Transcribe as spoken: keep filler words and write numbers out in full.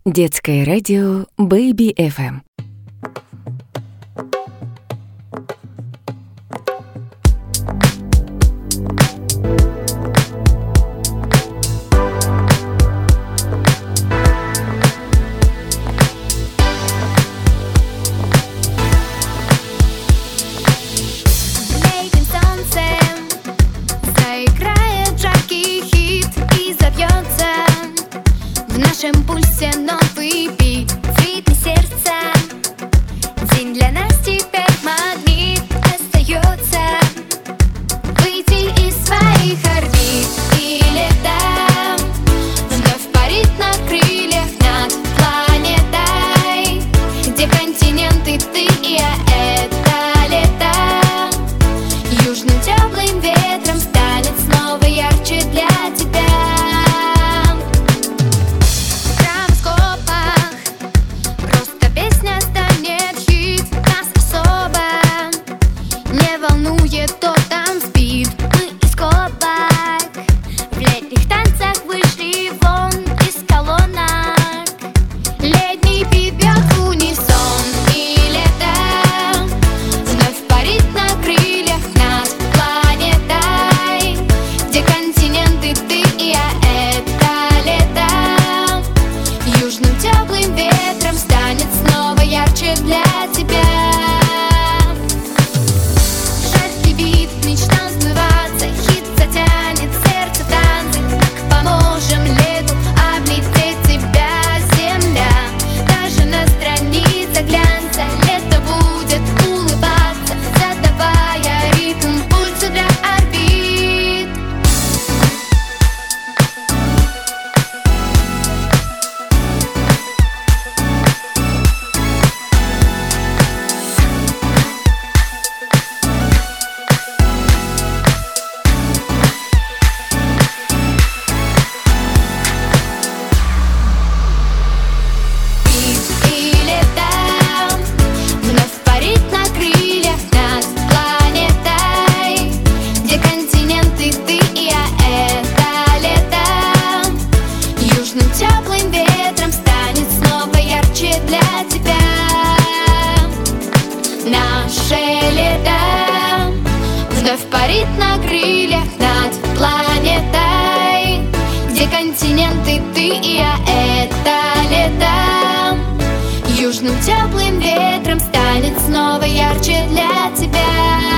Детское радио Baby эф эм. В нашем пульсе новый бит, цветы сердца. День для нас теперь магнит. Остается выйти из своих орбит и летом вновь парить на крыльях над планетой, где континенты ты и я. Это лето южным теплым ветром станет снова ярче для тебя. Кто там спит, мы из колобок в летних танцах вышли вон из колонок. Летний бит бьет в унисон, и лето вновь парит на крыльях над планетой, где континенты ты и я. Это лето южным теплым ветром станет снова ярче для тебя. Теплым ветром станет снова ярче для тебя. Наше лето вновь парит на крыльях над планетой, где континенты ты и я. Это лето южным теплым ветром станет снова ярче для тебя.